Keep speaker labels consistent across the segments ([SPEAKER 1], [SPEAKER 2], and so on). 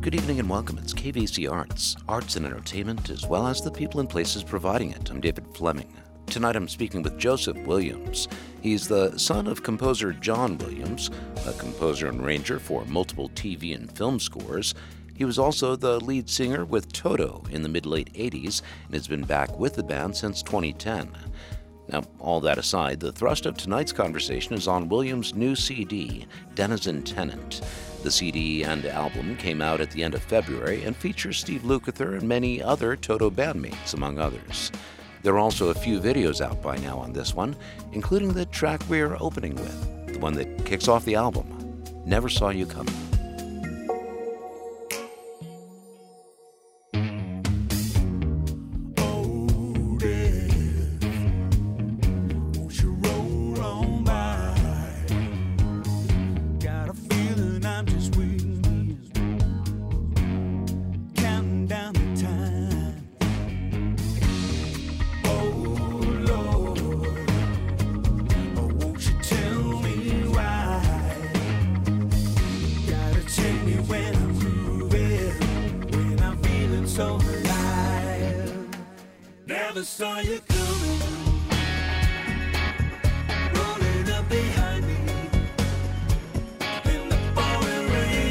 [SPEAKER 1] Good evening and welcome. It's KVC Arts, arts and entertainment, as well as the people and places providing it. I'm David Fleming. Tonight I'm speaking with Joseph Williams. He's the son of composer John Williams, a composer and arranger for multiple TV and film scores. He was also the lead singer with Toto in the mid-late 80s and has been back with the band since 2010. Now, all that aside, the thrust of tonight's conversation is on Williams' new CD, Denizen Tenant. The CD and album came out at the end of February and features Steve Lukather and many other Toto bandmates, among others. There are also a few videos out by now on this one, including the track we're opening with, the one that kicks off the album, Never Saw You Coming.
[SPEAKER 2] Saw you coming, rolling up behind me in the pouring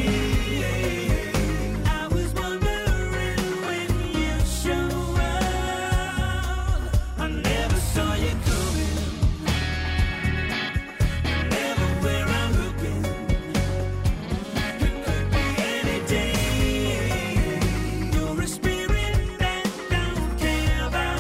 [SPEAKER 2] rain. I was wondering when you show up. I never saw you coming, never where I'm looking. It could be any day. You're a spirit that don't care about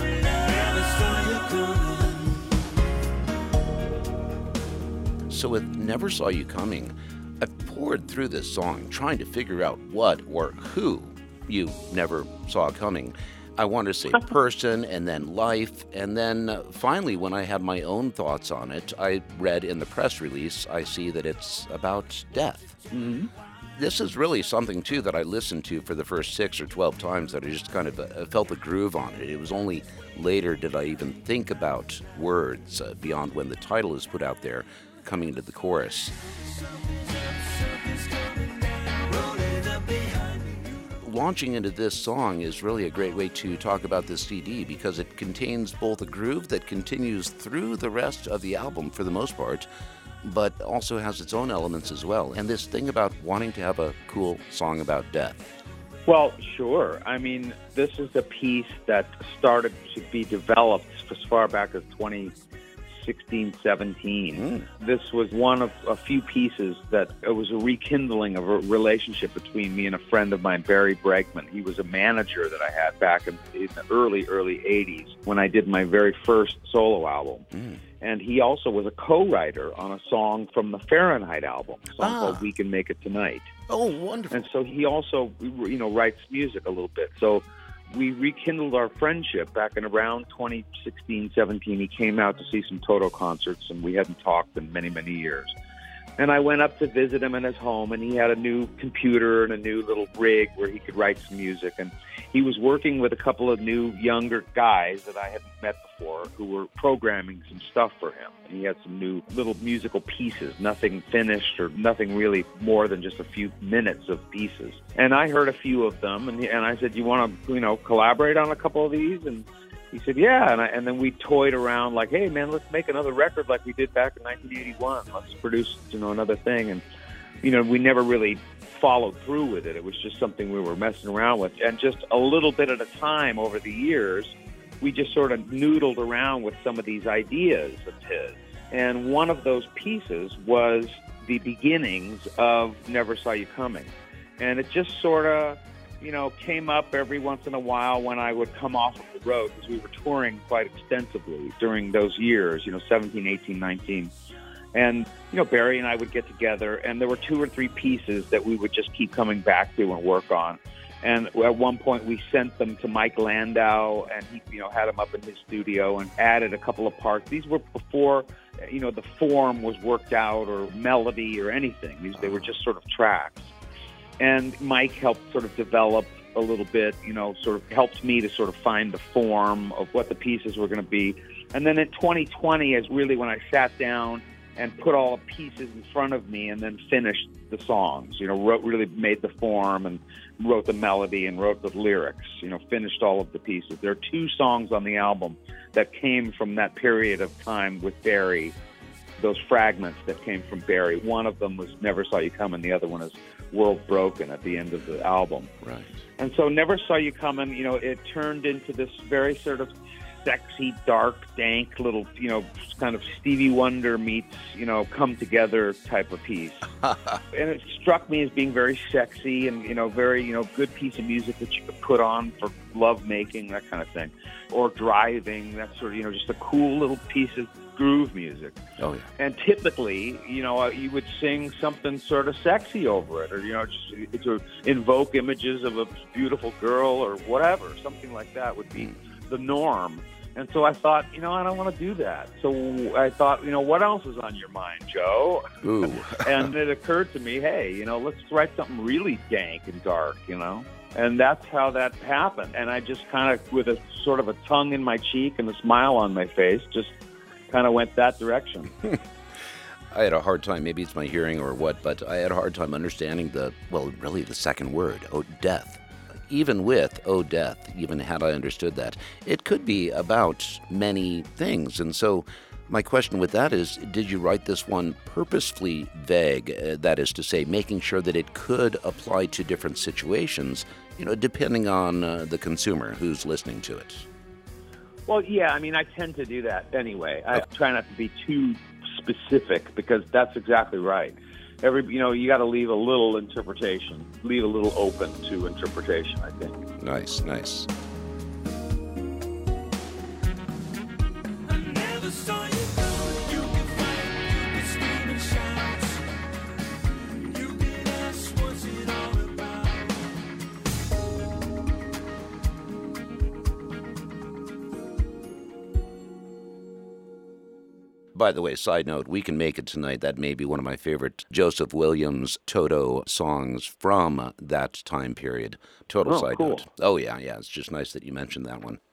[SPEAKER 2] So with Never Saw You Coming, I poured through this song trying to figure out what or who you never saw coming. I wanted to say person and then life, and then finally when I had my own thoughts on it, I read in the press release, I see that it's about death. Mm-hmm. This is really something, too, that I listened to for the first 6 or 12 times that I just kind of felt the groove on it. It was only later did I even think about words beyond when the title is put out there, coming into the chorus. Launching into this song is really a great way to talk about this CD because it contains both a groove that continues through the rest of the album for the most part, but also has its own elements as well. And this thing about wanting to have a cool song about death.
[SPEAKER 3] Well, sure. I mean, this is a piece that started to be developed as far back as 2016, 17. This was one of a few pieces that it was a rekindling of a relationship between me and a friend of mine, Barry Bregman. He was a manager that I had back in the early 80s when I did my very first solo album. And he also was a co-writer on a song from the Fahrenheit album, a song called We Can Make It Tonight.
[SPEAKER 1] Oh, wonderful.
[SPEAKER 3] And so he also, writes music a little bit. So we rekindled our friendship back in around 2016, 17. He came out to see some Toto concerts, and we hadn't talked in many, many years. And I went up to visit him in his home, and he had a new computer and a new little rig where he could write some music. And he was working with a couple of new younger guys that I hadn't met before who were programming some stuff for him. And he had some new little musical pieces, nothing finished or nothing really more than just a few minutes of pieces. And I heard a few of them, and I said, you want to, collaborate on a couple of these? And he said, yeah, and then we toyed around like, hey, man, let's make another record like we did back in 1981. Let's produce, another thing. And, we never really followed through with it. It was just something we were messing around with. And just a little bit at a time over the years, we just sort of noodled around with some of these ideas of his. And one of those pieces was the beginnings of Never Saw You Coming. And it just sort of came up every once in a while when I would come off of the road, because we were touring quite extensively during those years, 17, 18, 19. And, Barry and I would get together, and there were 2 or 3 pieces that we would just keep coming back to and work on. And at one point we sent them to Mike Landau, and he, had them up in his studio and added a couple of parts. These were before, the form was worked out or melody or anything. They were just sort of tracks. And Mike helped sort of develop a little bit, sort of helped me to sort of find the form of what the pieces were going to be. And then in 2020 is really when I sat down and put all the pieces in front of me and then finished the songs. Really made the form and wrote the melody and wrote the lyrics, finished all of the pieces. There are 2 songs on the album that came from that period of time with Barry, those fragments that came from Barry. One of them was Never Saw You Coming, the other one is World Broken at the end of the album.
[SPEAKER 2] Right.
[SPEAKER 3] And so Never Saw You Coming, it turned into this very sort of sexy, dark, dank little, kind of Stevie Wonder meets, come together type of piece. And it struck me as being very sexy and, very, good piece of music that you could put on for love making, that kind of thing. Or driving, that sort of, just a cool little piece of groove music.
[SPEAKER 2] Oh, yeah.
[SPEAKER 3] And typically, you would sing something sort of sexy over it, or, just to invoke images of a beautiful girl or whatever. Something like that would be the norm. And so I thought, I don't want to do that. So I thought, what else is on your mind, Joe?
[SPEAKER 2] Ooh.
[SPEAKER 3] And it occurred to me, hey, let's write something really dank and dark, And that's how that happened. And I just kind of, with a sort of a tongue in my cheek and a smile on my face, just kind of went that direction.
[SPEAKER 2] I had a hard time, maybe it's my hearing or what, but I had a hard time understanding the second word, death. Even with death, even had I understood that, it could be about many things. And so my question with that is, did you write this one purposefully vague, that is to say, making sure that it could apply to different situations, depending on the consumer who's listening to it?
[SPEAKER 3] Well, yeah, I tend to do that anyway. I try not to be too specific because that's exactly right. You got to leave a little interpretation, leave a little open to interpretation, I think.
[SPEAKER 2] Nice. By the way, side note, We Can Make It Tonight, that may be one of my favorite Joseph Williams Toto songs from that time period. Total side
[SPEAKER 3] cool.
[SPEAKER 2] note. Oh, yeah, it's just nice that you mentioned that one.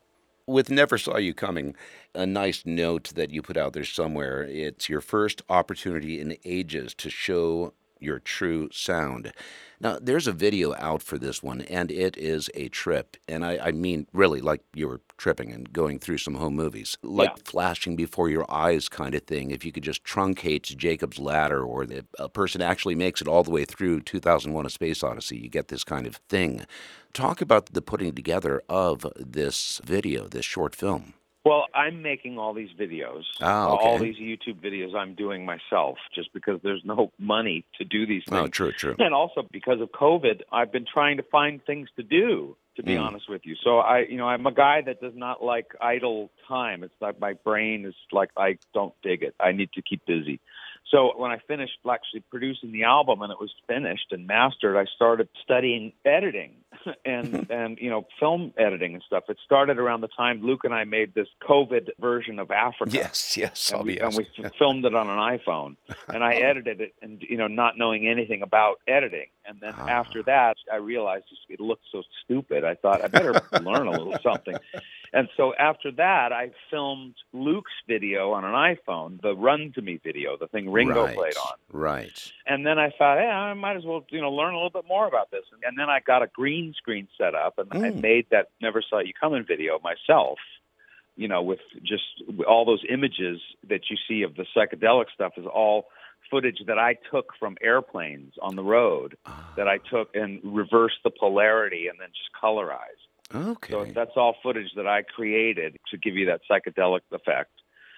[SPEAKER 2] With Never Saw You Coming, a nice note that you put out there somewhere, it's your first opportunity in ages to show your true sound. Now, there's a video out for this one, and it is a trip. And I mean, really, like you were tripping and going through some home movies, like flashing before your eyes kind of thing. If you could just truncate Jacob's Ladder, or if a person actually makes it all the way through 2001: A Space Odyssey, you get this kind of thing. Talk about the putting together of this video, this short film.
[SPEAKER 3] Well, I'm making all these videos, all these YouTube videos I'm doing myself, just because there's no money to do these things.
[SPEAKER 2] Oh, true.
[SPEAKER 3] And also because of COVID, I've been trying to find things to do, to be honest with you. So I'm a guy that does not like idle time. It's like my brain is like, I don't dig it. I need to keep busy. So when I finished actually producing the album and it was finished and mastered, I started studying editing and film editing and stuff. It started around the time Luke and I made this COVID version of Africa.
[SPEAKER 2] Yes.
[SPEAKER 3] And we filmed it on an iPhone. And I edited it and, not knowing anything about editing. And then after that, I realized it looked so stupid. I thought I better learn a little something. And so after that, I filmed Luke's video on an iPhone, the Run to Me video, the thing Ringo played on.
[SPEAKER 2] Right.
[SPEAKER 3] And then I thought, I might as well, learn a little bit more about this. And then I got a green screen set up, and I made that Never Saw You Coming video myself, with just all those images that you see of the psychedelic stuff is all footage that I took from airplanes on the road that I took and reversed the polarity and then just colorized.
[SPEAKER 2] Okay.
[SPEAKER 3] So that's all footage that I created to give you that psychedelic effect.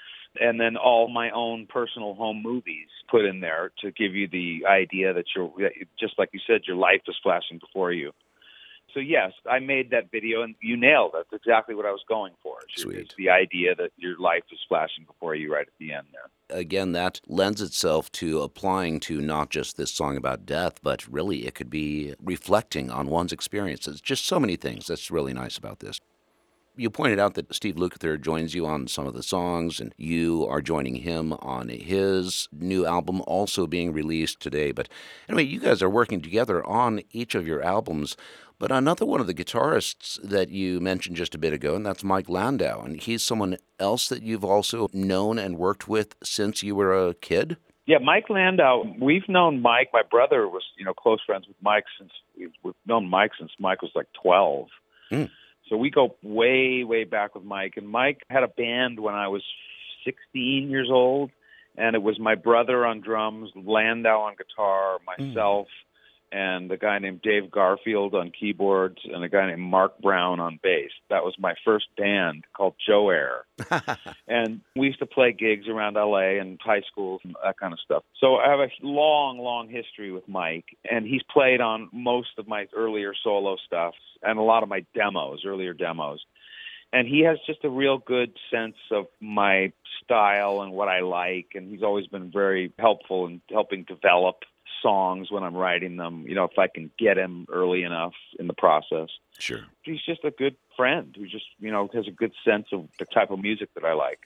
[SPEAKER 3] And then all my own personal home movies put in there to give you the idea that just like you said, your life is flashing before you. So yes, I made that video and you nailed it. That's exactly what I was going for.
[SPEAKER 2] Sweet.
[SPEAKER 3] It's the idea that your life is flashing before you right at the end there.
[SPEAKER 2] Again, that lends itself to applying to not just this song about death, but really it could be reflecting on one's experiences. Just so many things. That's really nice about this. You pointed out that Steve Lukather joins you on some of the songs, and you are joining him on his new album also being released today. But anyway, you guys are working together on each of your albums. But another one of the guitarists that you mentioned just a bit ago, and that's Mike Landau, and he's someone else that you've also known and worked with since you were a kid?
[SPEAKER 3] Yeah, Mike Landau, we've known Mike. My brother was, close friends with Mike we've known Mike since Mike was like 12.
[SPEAKER 2] Mm.
[SPEAKER 3] So we go way, way back with Mike. And Mike had a band when I was 16 years old, and it was my brother on drums, Landau on guitar, myself, and a guy named Dave Garfield on keyboards, and a guy named Mark Brown on bass. That was my first band called Joe Air. And we used to play gigs around L.A. and high schools and that kind of stuff. So I have a long, long history with Mike, and he's played on most of my earlier solo stuff and a lot of my earlier demos. And he has just a real good sense of my style and what I like, and he's always been very helpful in helping develop songs when I'm writing them, if I can get him early enough in the process.
[SPEAKER 2] Sure.
[SPEAKER 3] He's just a good friend who just, has a good sense of the type of music that I like.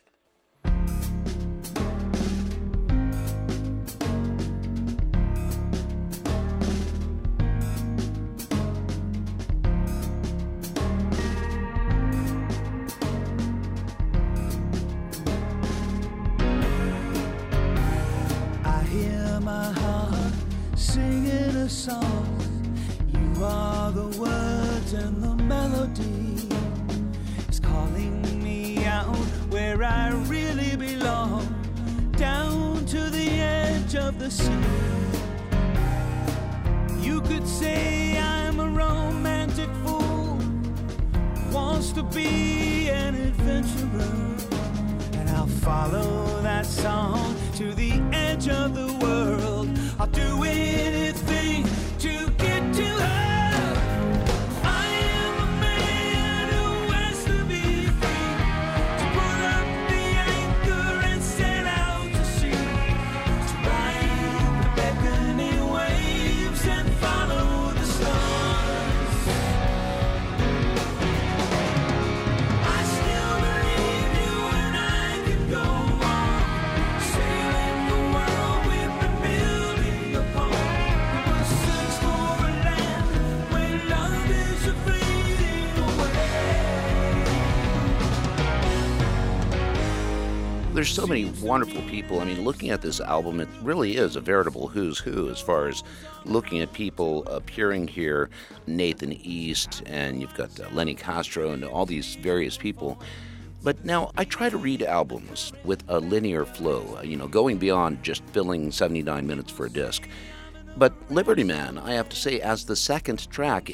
[SPEAKER 4] Singing a song, you are the words and the melody. It's calling me out where I really belong, down to the edge of the sea. You could say I'm a romantic fool, wants to be an adventurer, and I'll follow that song to the edge of the world. I'll do anything to get to her. I am a man who has to be free, to put up the anchor and set out to sea, to ride the beckoning waves and follow the stars. I still believe you and I can go on, sailing the world we've been building upon. We will search for a land where love is fading away.
[SPEAKER 2] There's so many wonderful people. I mean, looking at this album, it really is a veritable who's who as far as looking at people appearing here. Nathan East, and you've got Lenny Castro, and all these various people. But now I try to read albums with a linear flow, going beyond just filling 79 minutes for a disc. But Liberty Man, I have to say, as the second track,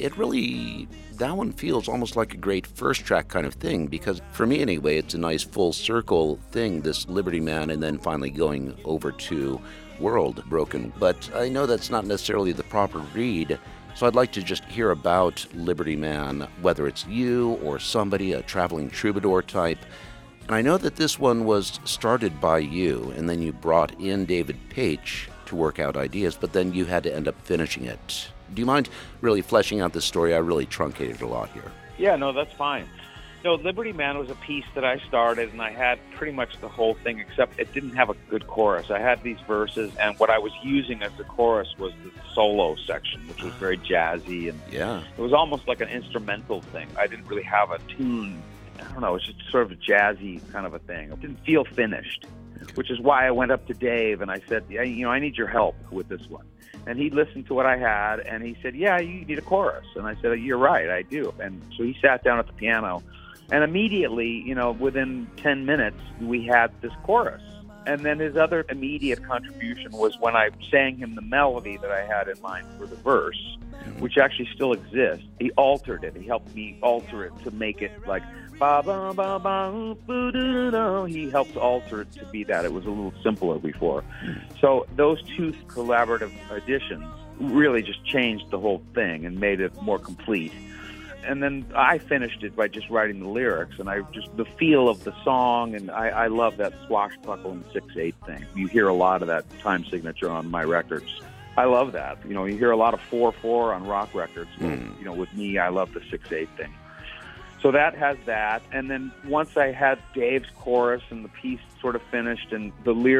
[SPEAKER 2] that one feels almost like a great first track kind of thing, because for me anyway, it's a nice full circle thing, this Liberty Man, and then finally going over to World Broken. But I know that's not necessarily the proper read, so I'd like to just hear about Liberty Man, whether it's you or somebody, a traveling troubadour type. And I know that this one was started by you, and then you brought in David Paich to work out ideas, but then you had to end up finishing it. Do you mind really fleshing out this story? I really truncated a lot here.
[SPEAKER 3] Yeah, no, that's fine. No, Liberty Man was a piece that I started, and I had pretty much the whole thing, except it didn't have a good chorus. I had these verses, and what I was using as the chorus was the solo section, which was very jazzy, and
[SPEAKER 2] yeah,
[SPEAKER 3] it was almost like an instrumental thing. I didn't really have a tune. I don't know, it was just sort of a jazzy kind of a thing. It didn't feel finished, which is why I went up to Dave and I said, I need your help with this one. And he listened to what I had, and he said, yeah, you need a chorus. And I said, you're right, I do. And so he sat down at the piano, and immediately, within 10 minutes, we had this chorus. And then his other immediate contribution was when I sang him the melody that I had in mind for the verse, which actually still exists. He altered it. He helped me alter it to make it like ba ba ba ba boo doo doo. He helped alter it to be that. It was a little simpler before. So those two collaborative additions really just changed the whole thing and made it more complete. And then I finished it by just writing the lyrics, and the feel of the song, and I love that swashbuckling 6/8 thing. You hear a lot of that time signature on my records. I love that. You hear a lot of 4/4 on rock records. With me, I love the 6/8 thing. So that has that. And then once I had Dave's chorus and the piece sort of finished and the lyric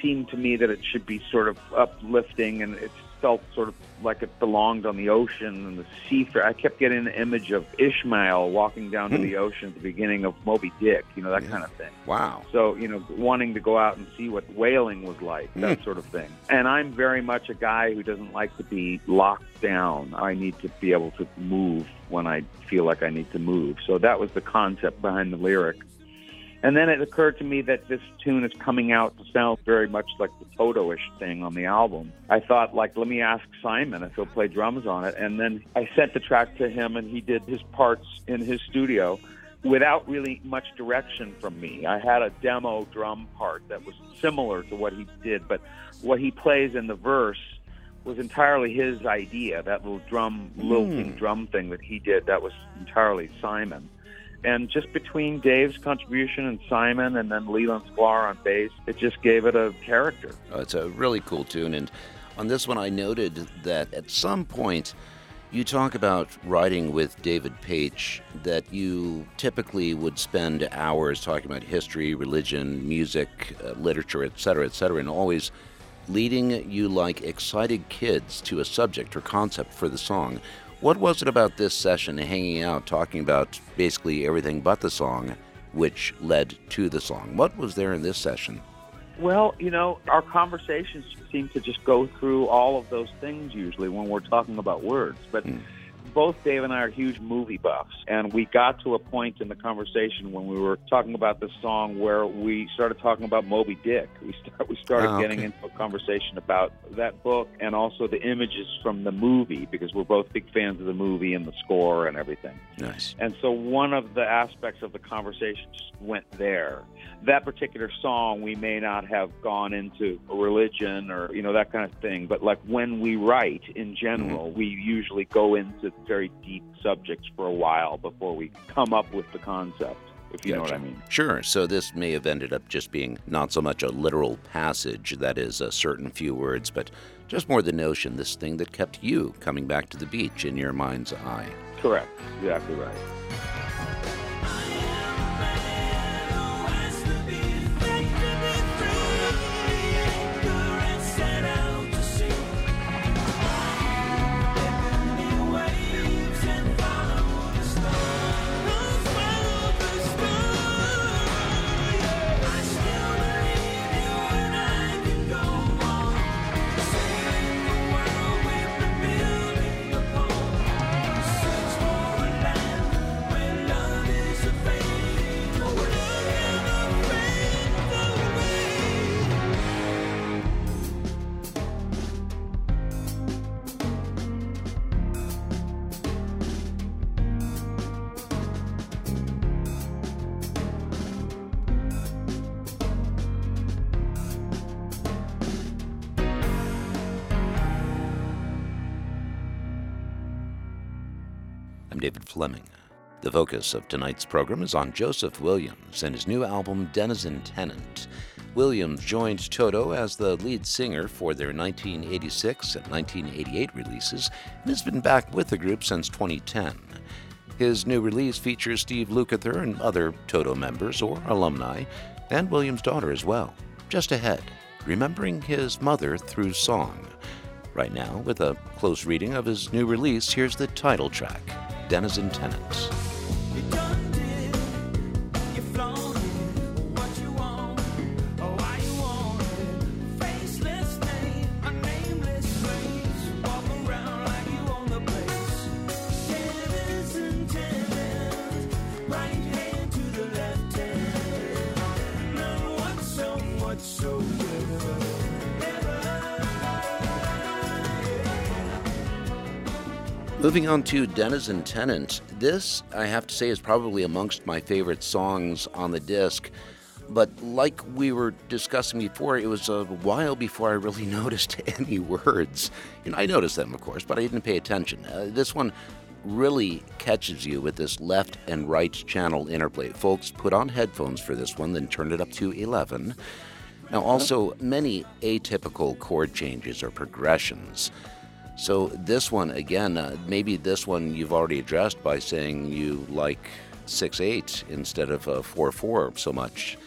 [SPEAKER 3] seemed to me that it should be sort of uplifting, and it felt sort of like it belonged on the ocean and the sea. I kept getting the image of Ishmael walking down to the ocean at the beginning of Moby Dick, that kind of thing.
[SPEAKER 2] Wow.
[SPEAKER 3] So, wanting to go out and see what whaling was like, that sort of thing. And I'm very much a guy who doesn't like to be locked down. I need to be able to move when I feel like I need to move. So that was the concept behind the lyric. And then it occurred to me that this tune is coming out to sound very much like the Toto-ish thing on the album. I thought, let me ask Simon if he'll play drums on it. And then I sent the track to him, and he did his parts in his studio without really much direction from me. I had a demo drum part that was similar to what he did, but what he plays in the verse was entirely his idea. That little lilting drum thing that he did, that was entirely Simon. And just between Dave's contribution and Simon and then Leland Sklar on bass, it just gave it a character.
[SPEAKER 2] Oh, it's a really cool tune. And on this one, I noted that at some point you talk about writing with David Paich, that you typically would spend hours talking about history, religion, music, literature, et cetera, and always leading you like excited kids to a subject or concept for the song. What was it about this session, hanging out, talking about basically everything but the song, which led to the song? What was there in this session?
[SPEAKER 3] Well, our conversations seem to just go through all of those things usually when we're talking about words. But both Dave and I are huge movie buffs, and we got to a point in the conversation when we were talking about this song where we started talking about Moby Dick. We started getting into a conversation about that book and also the images from the movie, because we're both big fans of the movie and the score and everything.
[SPEAKER 2] Nice.
[SPEAKER 3] And so one of the aspects of the conversation just went there. That particular song, we may not have gone into religion or, that kind of thing, but when we write in general, we usually go into very deep subjects for a while before we come up with the concept, if you know what I mean.
[SPEAKER 2] Sure. So this may have ended up just being not so much a literal passage, that is a certain few words, but just more the notion, this thing that kept you coming back to the beach in your mind's eye.
[SPEAKER 3] Correct. Exactly right.
[SPEAKER 2] I'm David Fleming. The focus of tonight's program is on Joseph Williams and his new album, Denizen Tenant. Williams joined Toto as the lead singer for their 1986 and 1988 releases and has been back with the group since 2010. His new release features Steve Lukather and other Toto members or alumni, and Williams' daughter as well. Just ahead, remembering his mother through song. Right now, with a close reading of his new release, here's the title track, Denizen Tenant. Moving on to Denizen Tenant, this, I have to say, is probably amongst my favorite songs on the disc, but like we were discussing before, it was a while before I really noticed any words. I noticed them, of course, but I didn't pay attention. This one really catches you with this left and right channel interplay. Folks, put on headphones for this one, then turn it up to 11. Now, also, many atypical chord changes or progressions. So this one, again, maybe this one you've already addressed by saying you like 6/8 instead of 4/4 so much.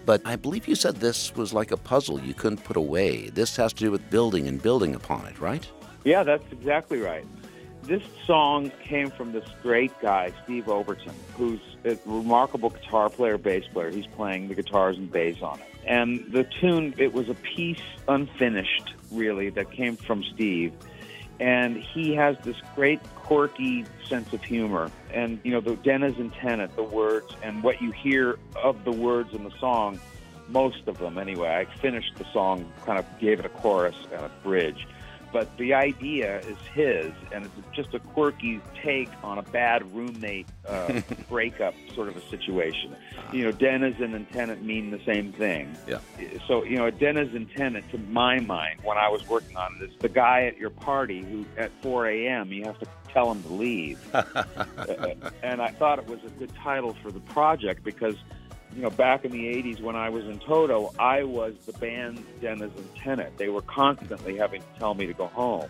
[SPEAKER 2] But I believe you said this was like a puzzle you couldn't put away. This has to do with building and building upon it, right?
[SPEAKER 3] Yeah, that's exactly right. This song came from this great guy, Steve Overton, who's a remarkable guitar player, bass player. He's playing the guitars and bass on it. And the tune, it was a piece unfinished, really, that came from Steve. And he has this great quirky sense of humor. And, you know, the denizen tenet, the words, and what you hear of the words in the song, most of them anyway. I finished the song, kind of gave it a chorus and a bridge. But the idea is his, and it's just a quirky take on a bad roommate breakup sort of a situation. You know, denizen and tenant mean the same thing.
[SPEAKER 2] Yeah.
[SPEAKER 3] So, you know, a denizen tenant, to my mind, when I was working on it, is the guy at your party who, at 4 a.m., you have to tell him to leave. And I thought it was a good title for the project because, you know, back in the 80s when I was in Toto, I was the band denizen tenant. They were constantly having to tell me to go home.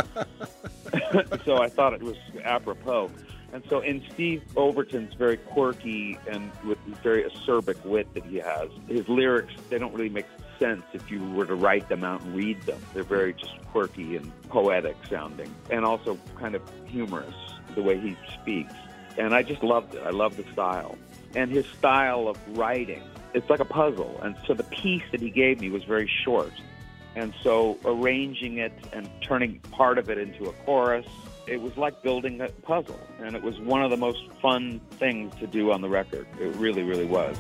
[SPEAKER 3] So I thought it was apropos. And so in Steve Overton's very quirky and with very acerbic wit that he has, his lyrics, they don't really make sense if you were to write them out and read them. They're very just quirky and poetic sounding and also kind of humorous, the way he speaks. And I just loved it. I loved the style. And his style of writing, it's like a puzzle. And so the piece that he gave me was very short. And so arranging it and turning part of it into a chorus, it was like building a puzzle. And it was one of the most fun things to do on the record. It really, really was.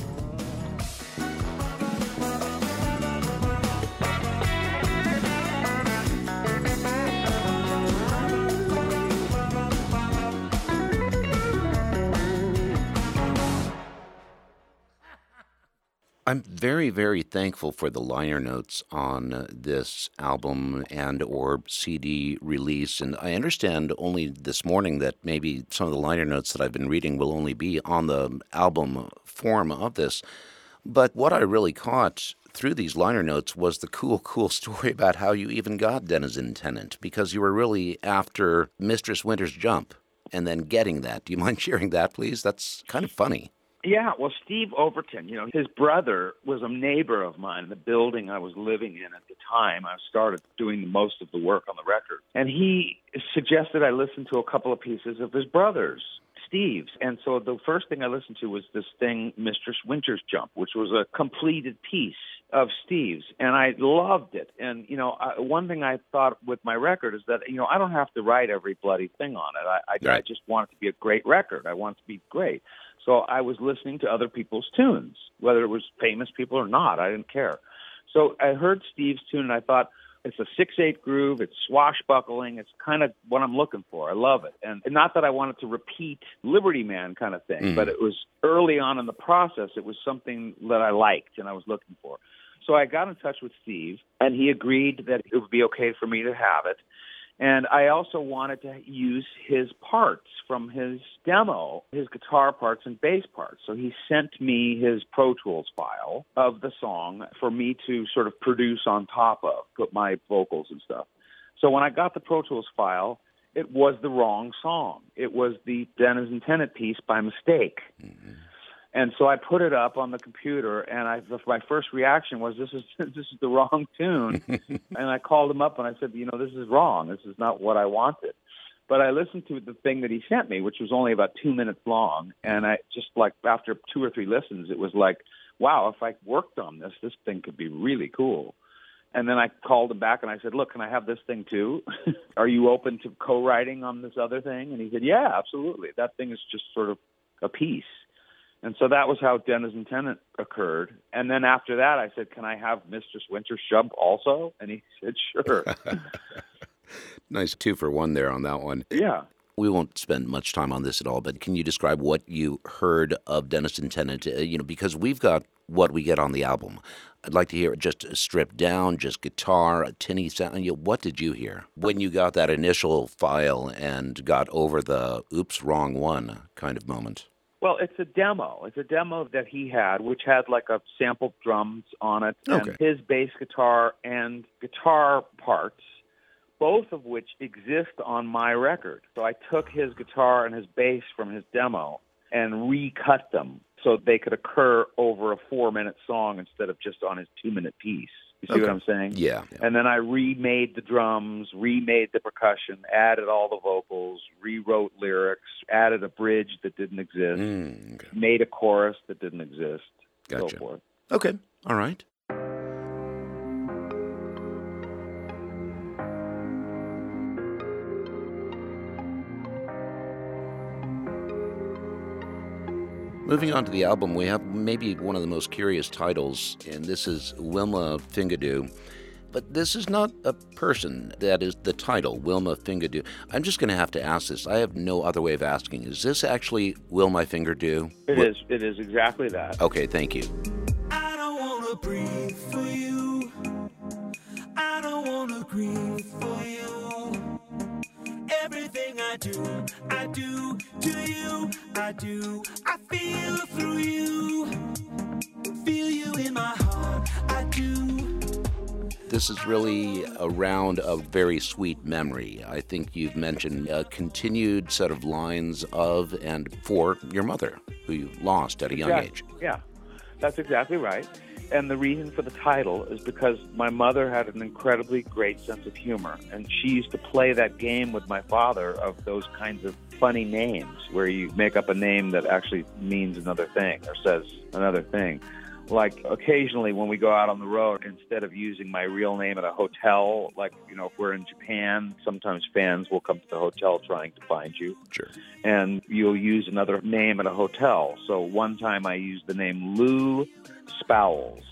[SPEAKER 2] I'm very, very thankful for the liner notes on this album and or CD release. And I understand only this morning that maybe some of the liner notes that I've been reading will only be on the album form of this. But what I really caught through these liner notes was the cool story about how you even got Denizen Tenant, because you were really after Mistress Winter's Jump and then getting that. Do you mind sharing that, please? That's kind of funny.
[SPEAKER 3] Yeah, well, Steve Overton, you know, his brother was a neighbor of mine in the building I was living in at the time. I started doing most of the work on the record. And he suggested I listen to a couple of pieces of his brother's, Steve's. And so the first thing I listened to was this thing, Mistress Winter's Jump, which was a completed piece of Steve's. And I loved it. And, you know, one thing I thought with my record is that, you know, I don't have to write every bloody thing on it. I just want it to be a great record. I want it to be great. So I was listening to other people's tunes, whether it was famous people or not. I didn't care. So I heard Steve's tune, and I thought, it's a 6/8 groove. It's swashbuckling. It's kind of what I'm looking for. I love it. And not that I wanted to repeat Liberty Man kind of thing, but it was early on in the process. It was something that I liked and I was looking for. So I got in touch with Steve, and he agreed that it would be okay for me to have it. And I also wanted to use his parts from his demo, his guitar parts and bass parts. So he sent me his Pro Tools file of the song for me to sort of produce on top of, put my vocals and stuff. So when I got the Pro Tools file, it was the wrong song. It was the Denizen Tenant piece by mistake. Mm-hmm. And so I put it up on the computer, and my first reaction was, this is the wrong tune. And I called him up, and I said, you know, this is wrong. This is not what I wanted. But I listened to the thing that he sent me, which was only about 2 minutes long, and I just, like, after 2 or 3 listens, it was like, wow, if I worked on this thing could be really cool. And then I called him back, and I said, look, can I have this thing too? Are you open to co-writing on this other thing? And he said, yeah, absolutely. That thing is just sort of a piece. And so that was how Denizen Tenant occurred. And then after that, I said, can I have Mistress Winter's Jump also? And he said, sure.
[SPEAKER 2] Nice 2 for 1 there on that one.
[SPEAKER 3] Yeah.
[SPEAKER 2] We won't spend much time on this at all, but can you describe what you heard of Denizen Tenant? You know, because we've got what we get on the album. I'd like to hear it just stripped down, just guitar, a tinny sound. What did you hear when you got that initial file and got over the oops, wrong one kind of moment?
[SPEAKER 3] Well, it's a demo. It's a demo that he had, which had like a sampled drums on it, and his bass guitar and guitar parts, both of which exist on my record. So I took his guitar and his bass from his demo and recut them so they could occur over a 4-minute song instead of just on his 2-minute piece. You see what I'm saying?
[SPEAKER 2] Yeah.
[SPEAKER 3] And then I remade the drums, remade the percussion, added all the vocals, rewrote lyrics, added a bridge that didn't exist,
[SPEAKER 2] Okay.
[SPEAKER 3] made a chorus that didn't exist,
[SPEAKER 2] Gotcha.
[SPEAKER 3] so forth.
[SPEAKER 2] Okay. All right. Moving on to the album, we have maybe one of the most curious titles, and this is Wilma Fingadoo. But this is not a person. That is the title, Wilma Fingadoo. I'm just going to have to ask this. I have no other way of asking. Is this actually Wilma Fingadoo?
[SPEAKER 3] It is exactly that.
[SPEAKER 2] Okay, thank you.
[SPEAKER 4] I don't want to breathe for you. I don't want to grieve for you. Everything I do to you. I feel through you. Feel you in my heart. I do.
[SPEAKER 2] This is really around a very sweet memory. I think you've mentioned a continued set of lines of and for your mother, who you lost at a young age.
[SPEAKER 3] Yeah, that's exactly right. And the reason for the title is because my mother had an incredibly great sense of humor, and she used to play that game with my father of those kinds of funny names where you make up a name that actually means another thing or says another thing. Like occasionally when we go out on the road, instead of using my real name at a hotel, like, if we're in Japan, sometimes fans will come to the hotel trying to find you.
[SPEAKER 2] Sure.
[SPEAKER 3] And you'll use another name at a hotel. So one time I used the name Lou Spowles.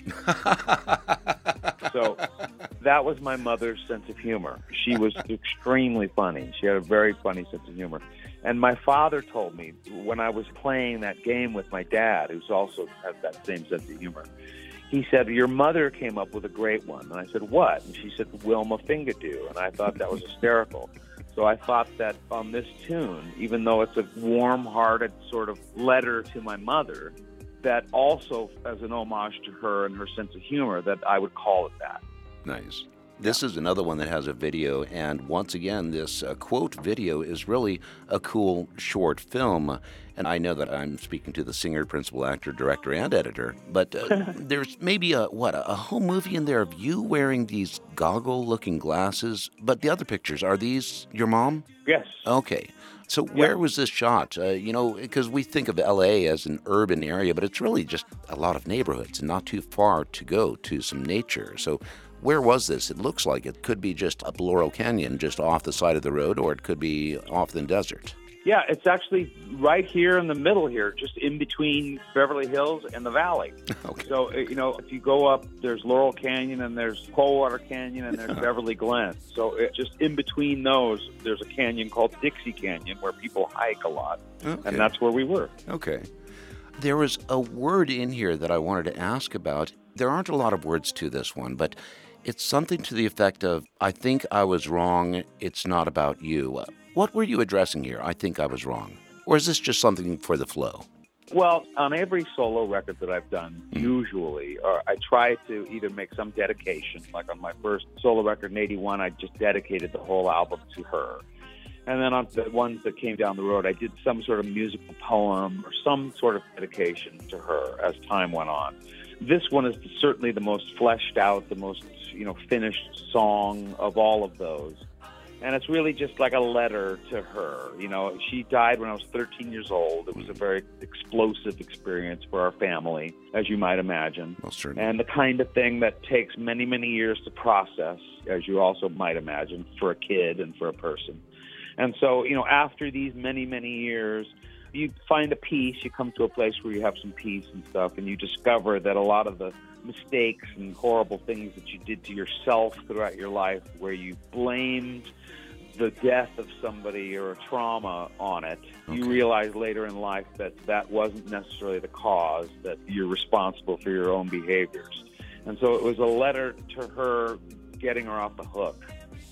[SPEAKER 3] So that was my mother's sense of humor. She was extremely funny. She had a very funny sense of humor. And my father told me when I was playing that game with my dad, who also has that same sense of humor, he said, your mother came up with a great one. And I said, what? And she said, Wilma Fingadoo. And I thought that was hysterical. So I thought that on this tune, even though it's a warm-hearted sort of letter to my mother, that also as an homage to her and her sense of humor, that I would call it that.
[SPEAKER 2] Nice. This is another one that has a video, and once again, this quote video is really a cool short film. And I know that I'm speaking to the singer, principal actor, director, and editor, but there's maybe a whole movie in there of you wearing these goggle-looking glasses. But the other pictures, are these your mom?
[SPEAKER 3] Yes.
[SPEAKER 2] Okay. So where was this shot? Because we think of L.A. as an urban area, but it's really just a lot of neighborhoods and not too far to go to some nature. So where was this? It looks like it could be just up Laurel Canyon, just off the side of the road, or it could be off the desert.
[SPEAKER 3] Yeah, it's actually right here in the middle here, just in between Beverly Hills and the Valley.
[SPEAKER 2] Okay.
[SPEAKER 3] So, if you go up, there's Laurel Canyon and there's Coldwater Canyon and there's Beverly Glen. So just in between those, there's a canyon called Dixie Canyon where people hike a lot.
[SPEAKER 2] Okay.
[SPEAKER 3] And that's where we were.
[SPEAKER 2] Okay. There was a word in here that I wanted to ask about. There aren't a lot of words to this one, but it's something to the effect of, I think I was wrong, it's not about you. What were you addressing here? I think I was wrong. Or is this just something for the flow?
[SPEAKER 3] Well, on every solo record that I've done, usually, I try to either make some dedication. Like on my first solo record in 81, I just dedicated the whole album to her. And then on the ones that came down the road, I did some sort of musical poem or some sort of dedication to her as time went on. This one is certainly the most fleshed out, the most, finished song of all of those. And it's really just like a letter to her. She died when I was 13 years old. It was a very explosive experience for our family, as you might imagine.
[SPEAKER 2] Well, certainly.
[SPEAKER 3] And the kind of thing that takes many, many years to process, as you also might imagine, for a kid and for a person. And so, after these many, many years, you find a peace, you come to a place where you have some peace and stuff, and you discover that a lot of the mistakes and horrible things that you did to yourself throughout your life, where you blamed the death of somebody or a trauma on it, you realize later in life that that wasn't necessarily the cause, that you're responsible for your own behaviors. And so it was a letter to her, getting her off the hook.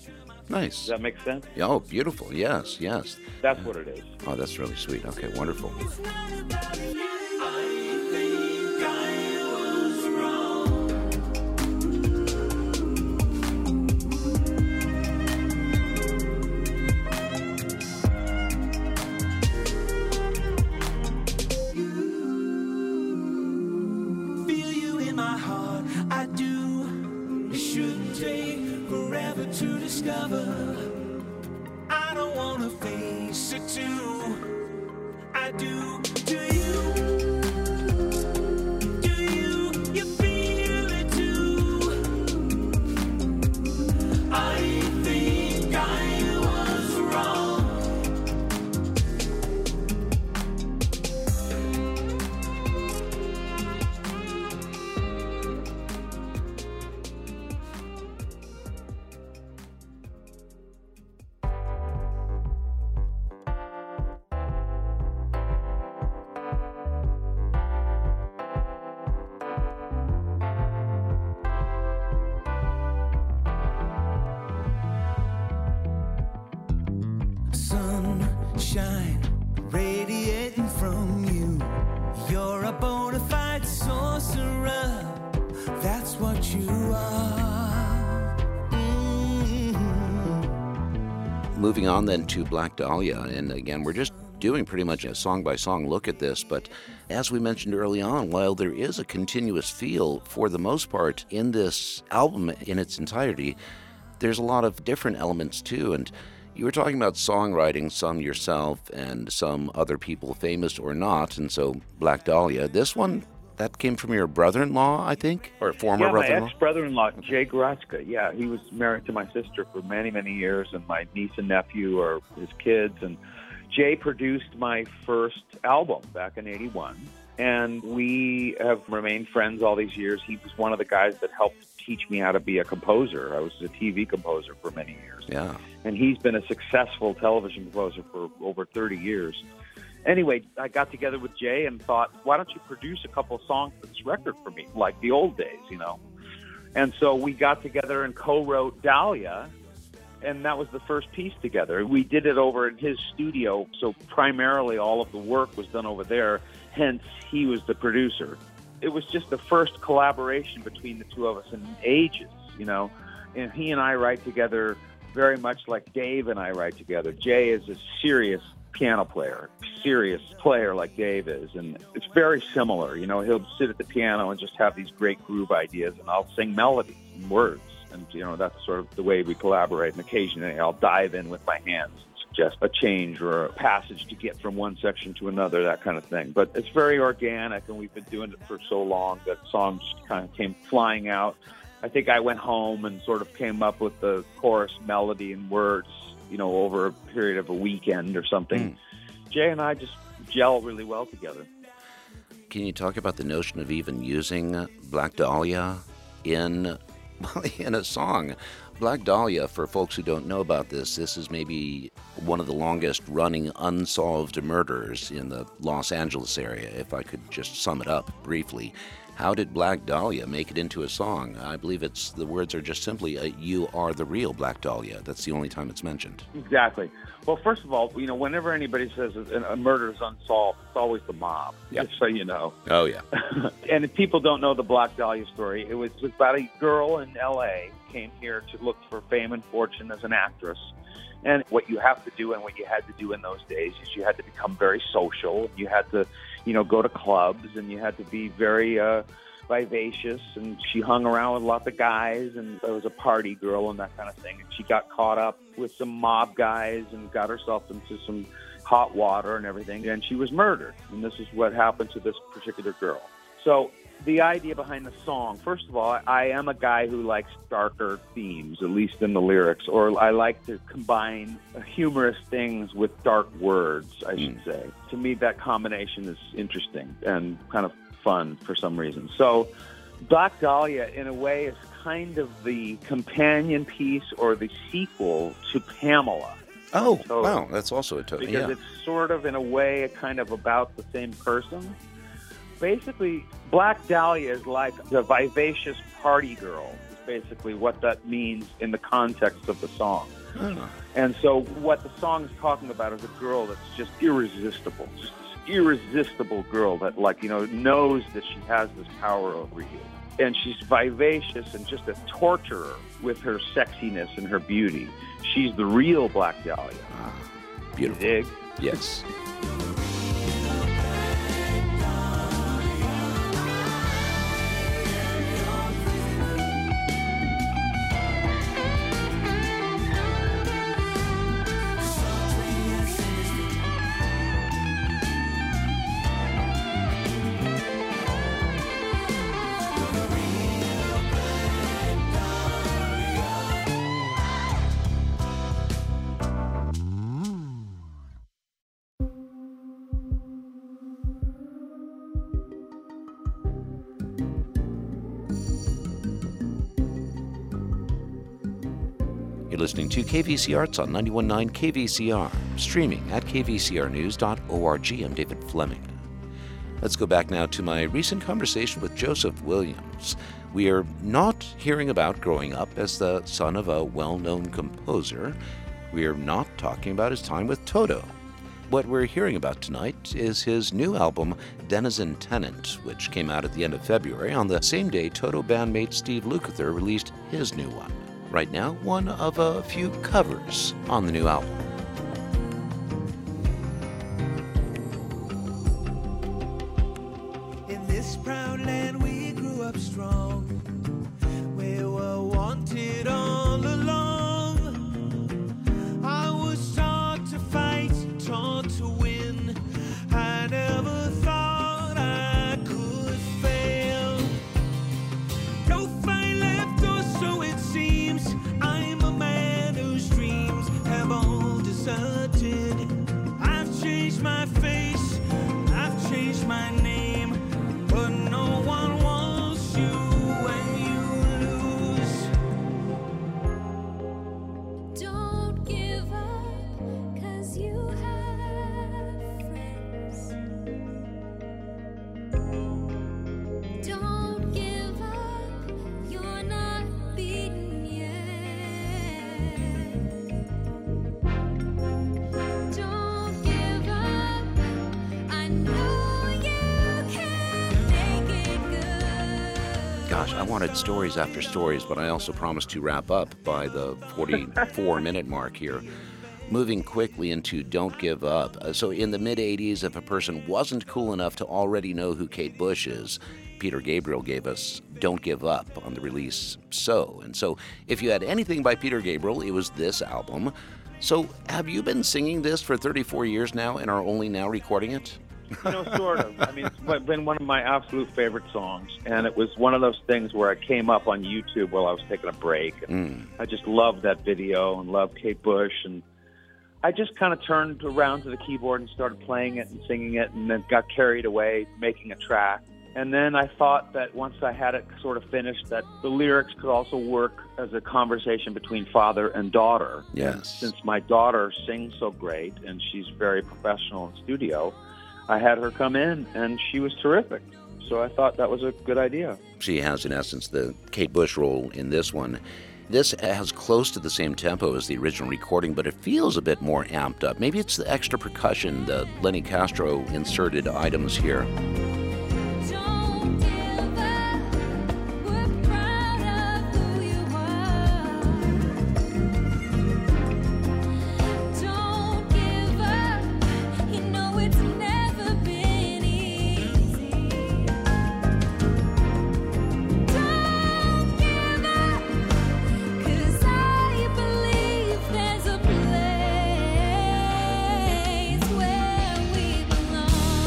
[SPEAKER 2] Nice.
[SPEAKER 3] Does that make sense?
[SPEAKER 2] Yeah, oh, beautiful. Yes.
[SPEAKER 3] That's what it is.
[SPEAKER 2] Oh, that's really sweet. Okay, wonderful.
[SPEAKER 4] to discover. I don't wanna face it too. I do. Do you? Do you? You feel it too? I think I was wrong. Sunshine radiating from you. You're a bona fide sorcerer. That's what you are. Mm-hmm.
[SPEAKER 1] Moving on then to Black Dahlia, and again, we're just doing pretty much a song-by-song look at this, but as we mentioned early on, while there is a continuous feel, for the most part, in this album in its entirety, there's a lot of different elements too, and you were talking about songwriting, some yourself and some other people, famous or not, and so Black Dahlia. This one, that came from your brother-in-law, I think? Or former brother-in-law?
[SPEAKER 3] My ex-brother-in-law, Jay Goretzka. Yeah, he was married to my sister for many, many years, and my niece and nephew are his kids. And Jay produced my first album back in '81, and we have remained friends all these years. He was one of the guys that helped teach me how to be a composer. I was a TV composer for many years.
[SPEAKER 1] Yeah.
[SPEAKER 3] And he's been a successful television composer for over 30 years. Anyway, I got together with Jay and thought, why don't you produce a couple of songs for this record for me, like the old days, you know? And so we got together and co-wrote Dahlia, and that was the first piece together. We did it over in his studio, so primarily all of the work was done over there, hence he was the producer. It was just the first collaboration between the two of us in ages, you know? And he and I write together very much like Dave and I write together. Jay is a serious piano player like Dave is, and it's very similar. You know, he'll sit at the piano and just have these great groove ideas, and I'll sing melodies and words, and, you know, that's sort of the way we collaborate. And occasionally I'll dive in with my hands and suggest a change or a passage to get from one section to another, that kind of thing. But it's very organic, and we've been doing it for so long that songs kind of came flying out. I think I went home and sort of came up with the chorus melody and words, you know, over a period of a weekend or something. Jay and I just gel really well together.
[SPEAKER 1] Can you talk about the notion of even using Black Dahlia in a song? Black Dahlia, for folks who don't know about this is maybe one of the longest running unsolved murders in the Los Angeles area, if I could just sum it up briefly. How did Black Dahlia make it into a song? I believe the words are just simply, you are the real Black Dahlia. That's the only time it's mentioned.
[SPEAKER 3] Exactly. Well, first of all, you know, whenever anybody says a murder is unsolved, it's always the mob, just so you know.
[SPEAKER 1] Oh, yeah.
[SPEAKER 3] And if people don't know the Black Dahlia story, it was about a girl in L.A. came here to look for fame and fortune as an actress. And what you have to do and what you had to do in those days is you had to become very social. You had to, you know, go to clubs, and you had to be very vivacious. And she hung around with lots of guys, and there was a party girl and that kind of thing. And she got caught up with some mob guys and got herself into some hot water and everything. And she was murdered. And this is what happened to this particular girl. So the idea behind the song, first of all, I am a guy who likes darker themes, at least in the lyrics, or I like to combine humorous things with dark words, I should say. To me, that combination is interesting and kind of fun for some reason. So Black Dahlia, in a way, is kind of the companion piece or the sequel to Pamela.
[SPEAKER 1] Oh, wow, that's also a total.
[SPEAKER 3] Because it's sort of, in a way, kind of about the same person. Basically, Black Dahlia is like the vivacious party girl, is basically what that means in the context of the song. And so what the song is talking about is a girl that's just irresistible, just this irresistible girl that, like, you know, knows that she has this power over you. And she's vivacious and just a torturer with her sexiness and her beauty. She's the real Black Dahlia.
[SPEAKER 1] Beautiful.
[SPEAKER 3] You dig?
[SPEAKER 1] Yes. You're listening to KVC Arts on 91.9 KVCR, streaming at kvcrnews.org. I'm David Fleming. Let's go back now to my recent conversation with Joseph Williams. We are not hearing about growing up as the son of a well-known composer. We are not talking about his time with Toto. What we're hearing about tonight is his new album, Denizen Tenant, which came out at the end of February on the same day Toto bandmate Steve Lukather released his new one. Right now, one of a few covers on the new album.
[SPEAKER 4] In this proud land we grew up strong. We were wanted all along. I was taught to fight, taught to win. I never thought I could fail. No fight left, or so it seems. I'm a man whose dreams have all deserted. I've changed my face, I've changed my name, but no one wants you when you lose.
[SPEAKER 5] Don't give up, 'cause you have friends. Don't give up, you're not beaten yet. Don't give up, I know you can make it good.
[SPEAKER 1] Gosh, I wanted stories after stories, but I also promised to wrap up by the 44-minute mark here. Moving quickly into Don't Give Up. So in the mid-'80s, if a person wasn't cool enough to already know who Kate Bush is, Peter Gabriel gave us Don't Give Up on the release So. And so if you had anything by Peter Gabriel, it was this album. So have you been singing this for 34 years now and are only now recording it?
[SPEAKER 3] Sort of. I mean, it's been one of my absolute favorite songs, and it was one of those things where I came up on YouTube while I was taking a break, and I just loved that video and loved Kate Bush, and I just kind of turned around to the keyboard and started playing it and singing it, and then got carried away making a track. And then I thought that once I had it sort of finished, that the lyrics could also work as a conversation between father and daughter.
[SPEAKER 1] Yes.
[SPEAKER 3] And since my daughter sings so great and she's very professional in studio, I had her come in, and she was terrific. So I thought that was a good idea.
[SPEAKER 1] She has, in essence, the Kate Bush role in this one. This has close to the same tempo as the original recording, but it feels a bit more amped up. Maybe it's the extra percussion, the Lenny Castro inserted items here.
[SPEAKER 5] Don't give up, we're proud of who you are. Don't give up, you know it's never been easy. Don't give up, 'cause I believe there's a place where we belong.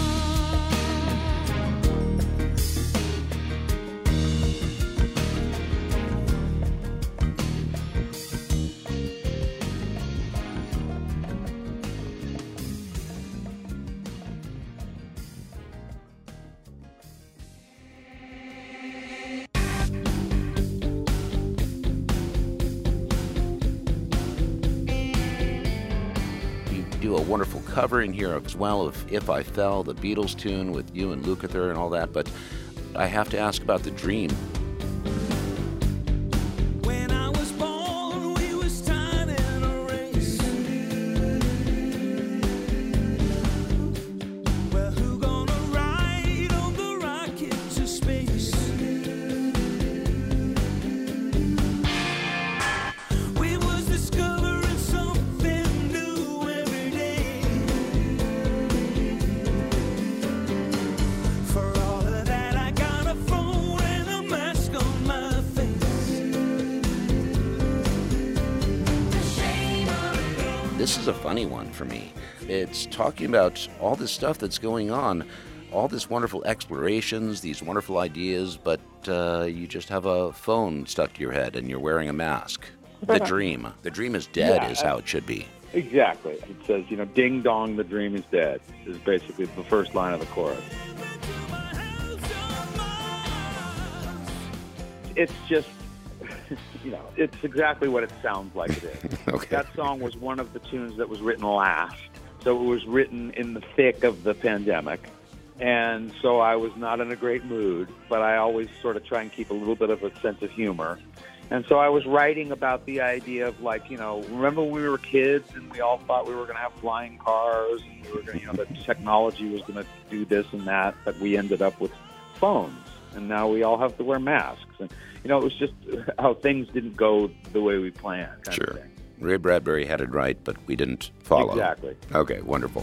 [SPEAKER 1] You do a wonderful cover in here as well of If I Fell, the Beatles tune with you and Lukather and all that, but I have to ask about The Dream.
[SPEAKER 4] When I was born, we was tied in a race. Well, who gonna ride on the rocket to space? We was discovering something new every day. For all of that, I got a phone and a mask on my face.
[SPEAKER 1] This is a funny one for me. It's talking about all this stuff that's going on, all this wonderful explorations, these wonderful ideas, but you just have a phone stuck to your head and you're wearing a mask. The dream. The dream is dead
[SPEAKER 3] Yeah,
[SPEAKER 1] is how it should be.
[SPEAKER 3] Exactly. It says, ding dong, the dream is dead, is basically the first line of the chorus. It's just it's exactly what it sounds like it is.
[SPEAKER 2] Okay.
[SPEAKER 3] That song was one of the tunes that was written last. So it was written in the thick of the pandemic. And so I was not in a great mood, but I always sort of try and keep a little bit of a sense of humor. And so I was writing about the idea of, like, remember when we were kids and we all thought we were going to have flying cars and we were going to, that technology was going to do this and that, but we ended up with phones. And now we all have to wear masks. And, it was just how things didn't go the way we planned. Kind
[SPEAKER 2] Sure.
[SPEAKER 3] of thing.
[SPEAKER 2] Ray Bradbury had it right, but we didn't follow.
[SPEAKER 3] Exactly.
[SPEAKER 2] Okay, wonderful.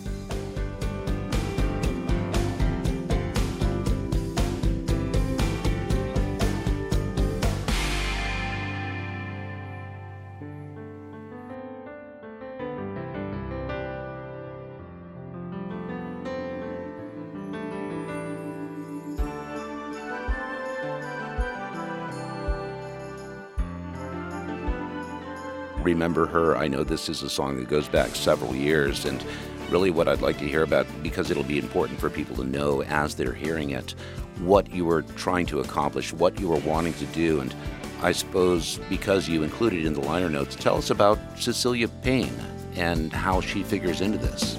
[SPEAKER 2] Remember Her. I know this is a song that goes back several years, and really what I'd like to hear about, because it'll be important for people to know as they're hearing it, what you were trying to accomplish, what you were wanting to do, and I suppose because you included in the liner notes, tell us about Cecilia Payne and how she figures into this.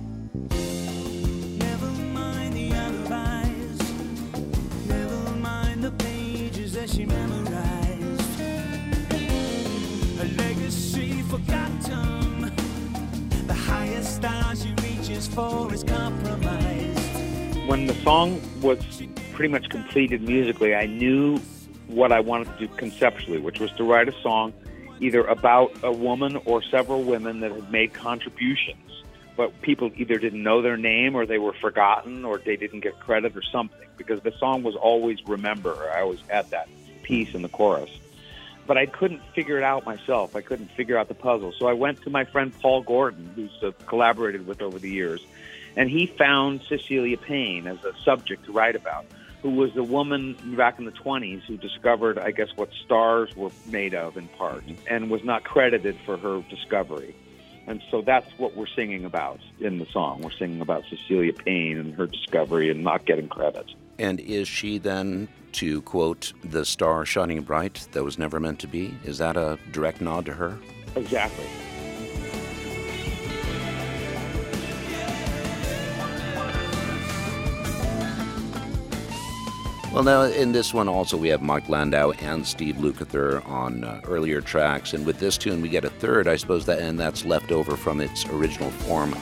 [SPEAKER 4] Never mind the alibis, never mind the pages that she memorized. A legacy forgotten, the highest star she reaches for is compromised.
[SPEAKER 3] When the song was pretty much completed musically, I knew what I wanted to do conceptually, which was to write a song either about a woman or several women that had made contributions, but people either didn't know their name or they were forgotten or they didn't get credit or something, because the song was always Remember Her. I always had that piece in the chorus. But I couldn't figure it out myself. I couldn't figure out the puzzle. So I went to my friend Paul Gordon, who's collaborated with over the years, and he found Cecilia Payne as a subject to write about, who was the woman back in the 20s who discovered, I guess, what stars were made of in part, and was not credited for her discovery. And so that's what we're singing about in the song. We're singing about Cecilia Payne and her discovery and not getting credit.
[SPEAKER 2] And is she then, to quote, the star shining bright that was never meant to be? Is that a direct nod to her?
[SPEAKER 3] Exactly.
[SPEAKER 2] Well, now, in this one also we have Mike Landau and Steve Lukather on earlier tracks, and with this tune we get a third, I suppose, and that's left over from its original form.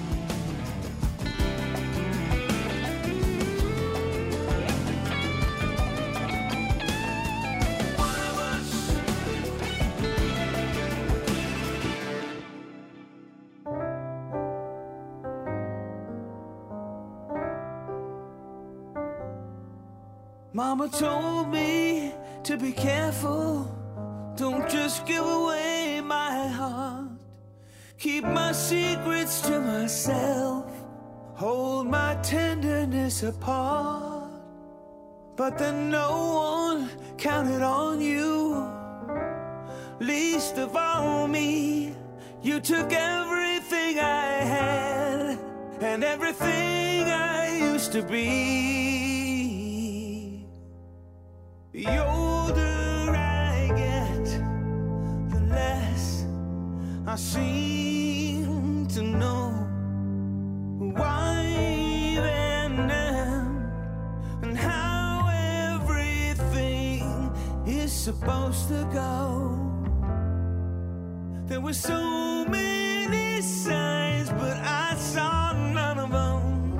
[SPEAKER 4] Mama told me to be careful, don't just give away my heart. Keep my secrets to myself, hold my tenderness apart. But then no one counted on you, least of all me. You took everything I had and everything I used to be. The older I get, the less I seem to know who I even am and how everything is supposed to go. There were so many signs, but I saw none of them,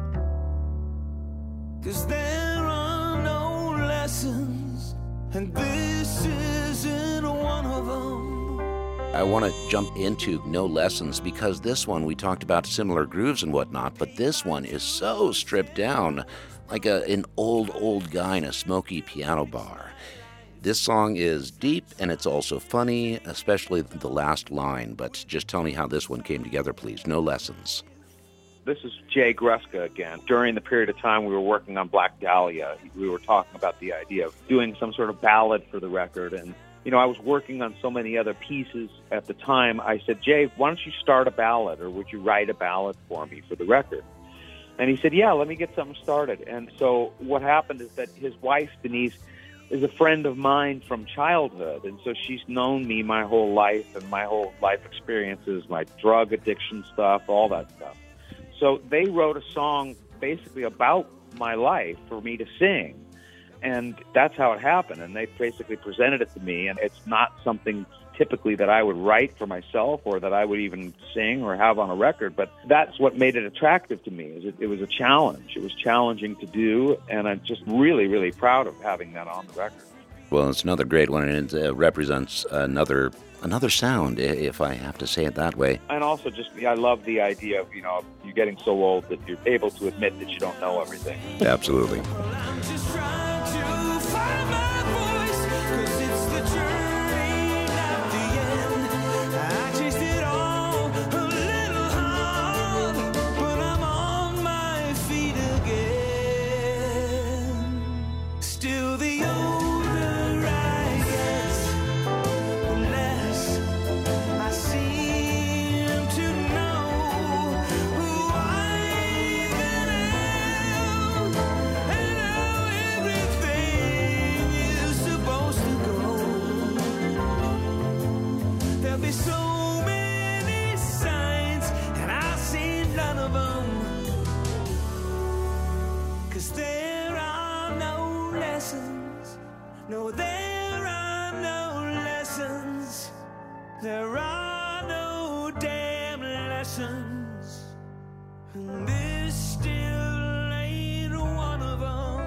[SPEAKER 4] 'cause there are no lessons, and this isn't one of them.
[SPEAKER 2] I want to jump into No Lessons, because this one, we talked about similar grooves and whatnot, but this one is so stripped down, like an old guy in a smoky piano bar. This song is deep, and it's also funny, especially the last line, but just tell me how this one came together, please. No Lessons.
[SPEAKER 3] This is Jay Gruska again. During the period of time we were working on Black Dahlia, we were talking about the idea of doing some sort of ballad for the record. And, I was working on so many other pieces at the time. I said, Jay, why don't you start a ballad, or would you write a ballad for me for the record? And he said, yeah, let me get something started. And so what happened is that his wife, Denise, is a friend of mine from childhood, and so she's known me my whole life and my whole life experiences, my drug addiction stuff, all that stuff. So they wrote a song basically about my life for me to sing, and that's how it happened. And they basically presented it to me, and it's not something typically that I would write for myself or that I would even sing or have on a record, but that's what made it attractive to me. Is it was a challenge. It was challenging to do, and I'm just really, really proud of having that on the record.
[SPEAKER 2] Well, it's another great one, and it represents another sound, if I have to say it that way.
[SPEAKER 3] And also just, I love the idea of, you're getting so old that you're able to admit that you don't know everything.
[SPEAKER 2] Absolutely.
[SPEAKER 4] I'm just trying to find my voice, 'cause it's the journey, not the end. I chased it all a little hard, but I'm on my feet again. Still the older I get, the less I seem to know who I am and how everything is supposed to go. There'll be so many signs, and I'll see none of them, 'cause there are no lessons. No, there are no lessons. There are no damn lessons. And this still ain't one of them.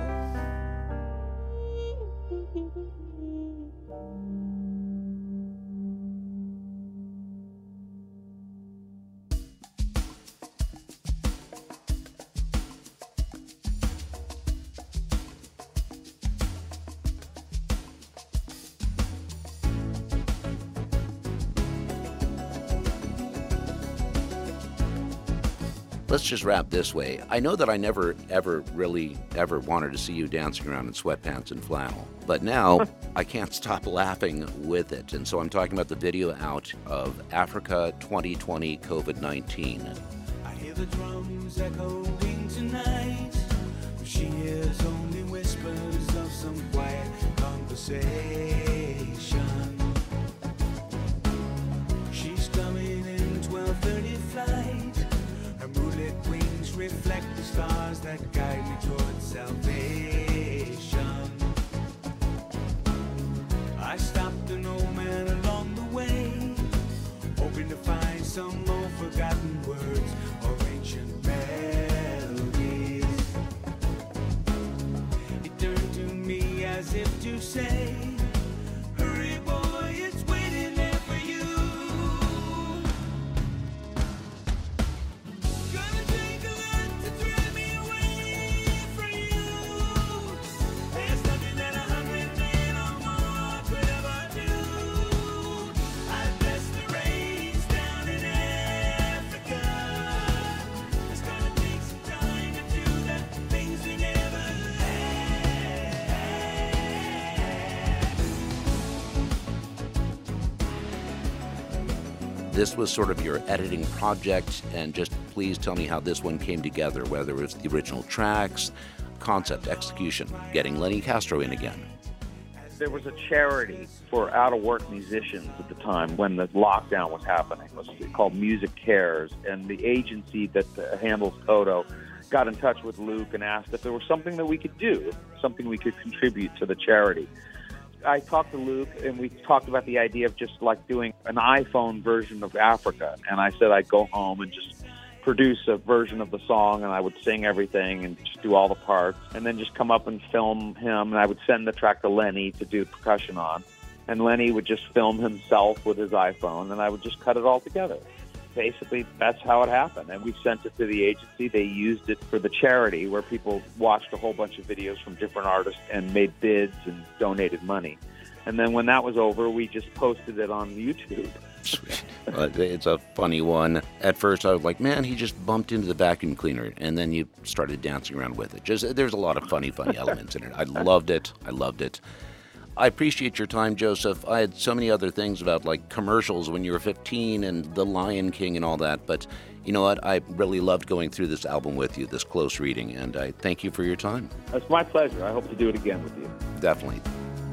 [SPEAKER 2] Let's just wrap this way. I know that I never, ever wanted to see you dancing around in sweatpants and flannel, but now I can't stop laughing with it. And so I'm talking about the video out of Africa 2020 COVID-19.
[SPEAKER 4] I hear the drums echoing tonight. She hears only whispers of some quiet conversation. She's coming in 12:30 flight. Her moonlit wings reflect the stars that guide me towards salvation. I stopped an old man along the way, hoping to find some more forgotten words or ancient melodies. He turned to me as if to say, "Hurry, boy, it's waiting there for you. Gonna take a lot to drive me away from you. There's nothing that 100 men or more could ever do. I bless the rains down in Africa. It's gonna take some time to do the things we never had."
[SPEAKER 2] This was sort of your editing project, and just please tell me how this one came together, whether it was the original tracks, concept, execution, getting Lenny Castro in again.
[SPEAKER 3] There was a charity for out-of-work musicians at the time when the lockdown was happening. It was called Music Cares, and the agency that handles Toto got in touch with Luke and asked if there was something that we could do, something we could contribute to the charity. I talked to Luke, and we talked about the idea of just like doing an iPhone version of Africa. And I said I'd go home and just produce a version of the song, and I would sing everything and just do all the parts, and then just come up and film him. And I would send the track to Lenny to do percussion on, and Lenny would just film himself with his iPhone, and I would just cut it all together. Basically, that's how it happened. And we sent it to the agency. They used it for the charity, where people watched a whole bunch of videos from different artists and made bids and donated money. And then when that was over, we just posted it on YouTube.
[SPEAKER 2] It's a funny one. At first, I was like, man, he just bumped into the vacuum cleaner, and then you started dancing around with it. There's a lot of funny elements in it. I loved it. I appreciate your time, Joseph. I had so many other things about like commercials when you were 15 and The Lion King and all that, but you know what? I really loved going through this album with you, this close reading, and I thank you for your time.
[SPEAKER 3] It's my pleasure. I hope to do it again with you.
[SPEAKER 2] Definitely.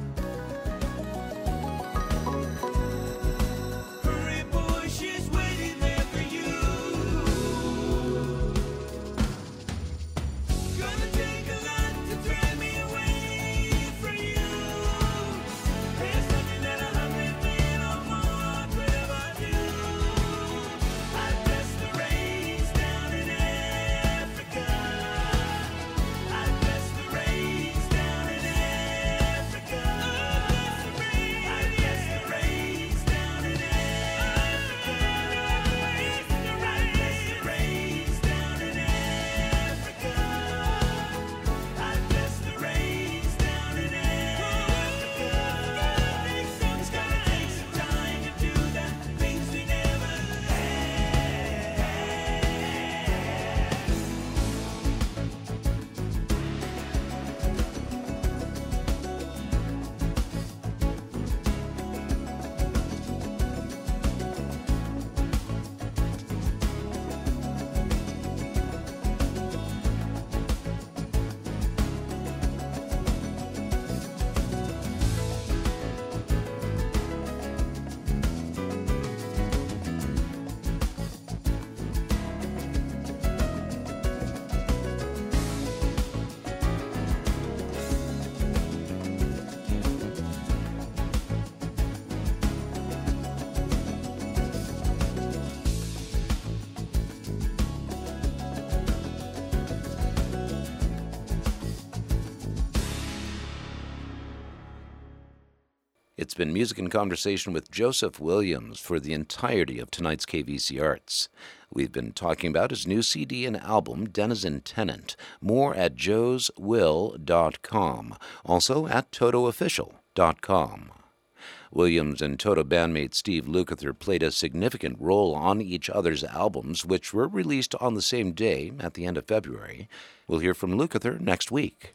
[SPEAKER 1] been Music and Conversation with Joseph Williams for the entirety of tonight's KVC Arts. We've been talking about his new CD and album, Denizen Tenant. More at joeswill.com. Also at totoofficial.com. Williams and Toto bandmate Steve Lukather played a significant role on each other's albums, which were released on the same day at the end of February. We'll hear from Lukather next week.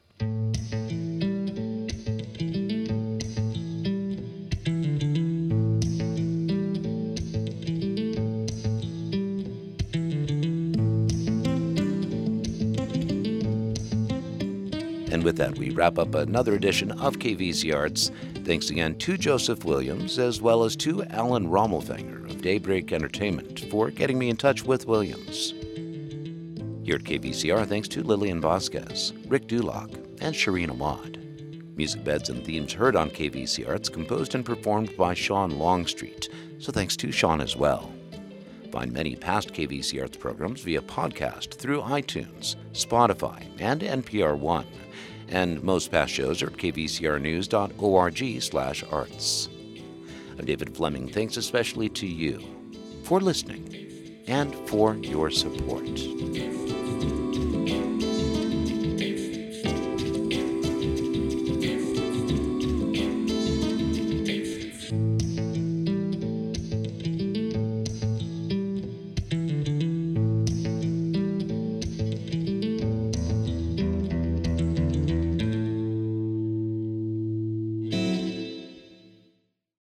[SPEAKER 1] And with that, we wrap up another edition of KVC Arts. Thanks again to Joseph Williams, as well as to Alan Rommelfinger of Daybreak Entertainment for getting me in touch with Williams. Here at KVCR, thanks to Lillian Vasquez, Rick Dulock, and Shireen Ahmad. Music beds and themes heard on KVC Arts, composed and performed by Sean Longstreet, so thanks to Sean as well. Find many past KVC Arts programs via podcast through iTunes, Spotify, and NPR One. And most past shows are at kvcrnews.org/arts. I'm David Fleming. Thanks especially to you for listening and for your support.